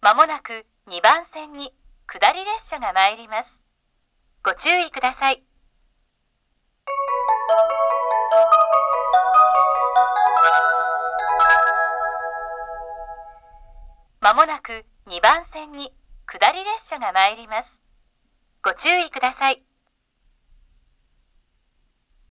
まもなく2番線に下り列車が参ります。ご注意ください。まもなく2番線に下り列車が参ります。ご注意ください。